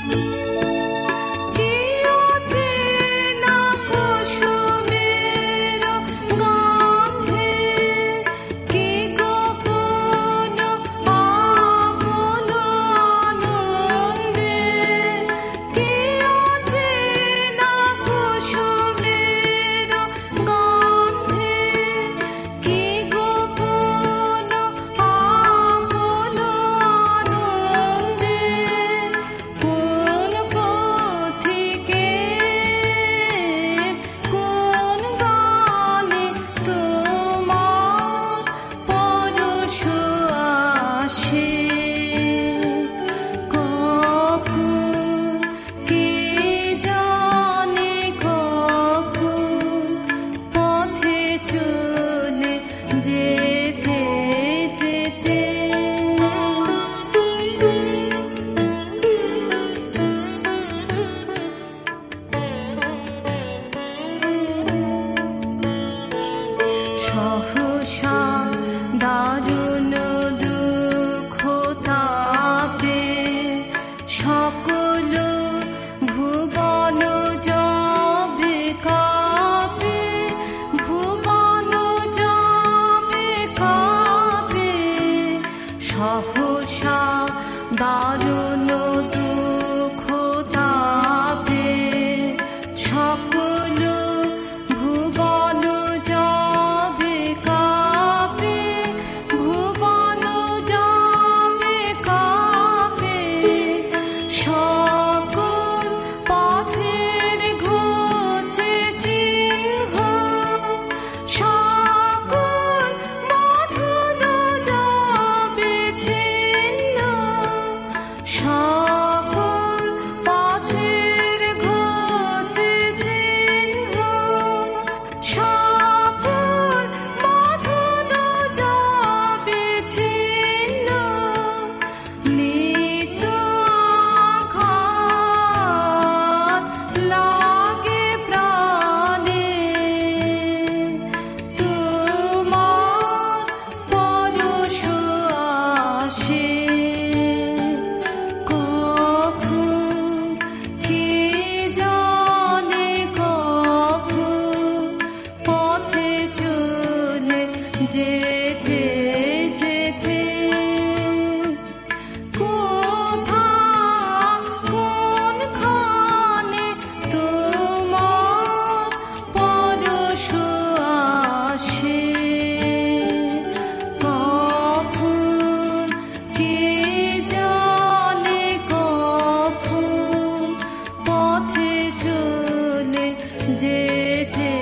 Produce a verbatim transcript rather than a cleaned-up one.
সহসা দারুণ দুঃখ তাপে সকল ভুবন যাবে কাঁপে, ভুবন যাবে কাঁপে। সহসা দারুণ দুঃখ তাপে সকল ভুবন যাবে কাঁপে, ভুবন যাবে কাঁপে। সকল পথের ঘুচে চিহ্ন, সকল বাঁধন যাবে ছিন্ন। সকল পথের ঘুচে চিহ্ন, সকল বাঁধন যাবে ছিন্ন। নিত আঘাত লাগে প্রাণে, তোমার পরশ আসে। কখন কে জানে কখন পথে চলে যেতে যেতে কোথা কোনখানে তোমার পরশ আসে। কখন কে জানে কখন পথে চলে যেতে